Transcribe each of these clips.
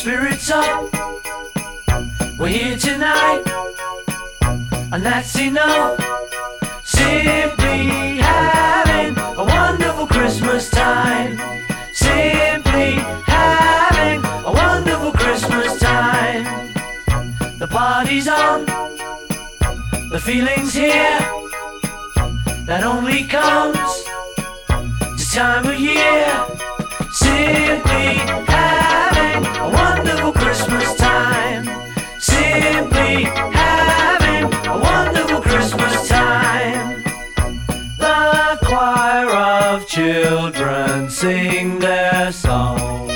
spirit's up. We're here tonight, and that's enough. Simply having a wonderful Christmas time. Simply having a wonderful Christmas time. The party's on, the feeling's here. That only comes this time of year. Simply having a wonderful Christmas time. Simply having a wonderful Christmas time. The choir of children sing their song.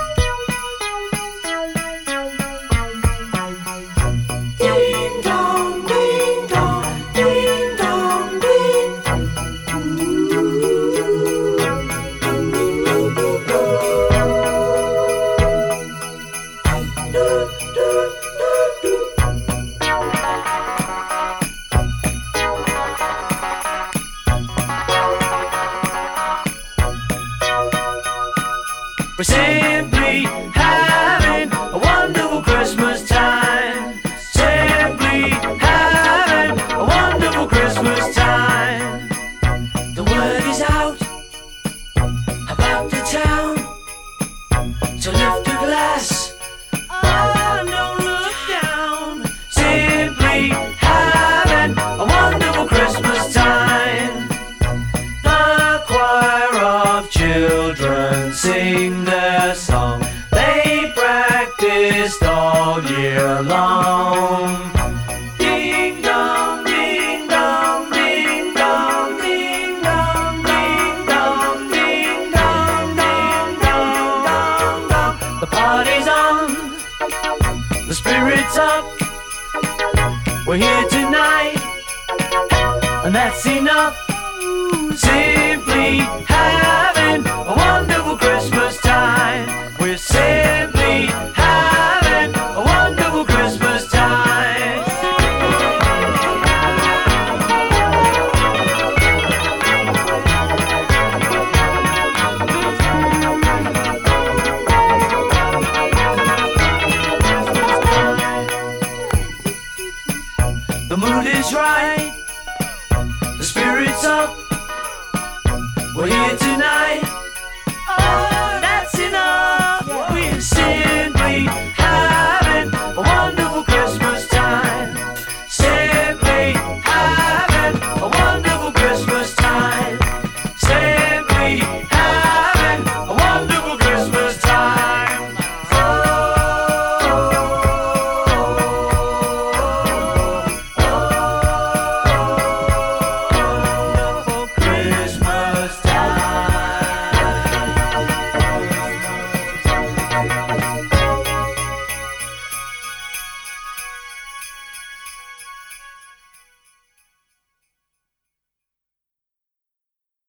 Ding dong, ding dong, ding dong, ding. We're simply having a wonderful Christmas time. Simply having a wonderful Christmas time. The word is out about the town to lift a glass. Oh, don't look down. Simply having a wonderful Christmas time. The choir of children sing their song. They practiced all year long. Ding dong, ding dong, ding dong, ding dong, ding dong, ding dong, ding dong, dong, dong. The party's on, the spirit's up. We're here tonight, and that's enough. Simply having a wonderful Christmas time. We're simply having a wonderful Christmas time. The mood is right, the spirit's up. We're here tonight,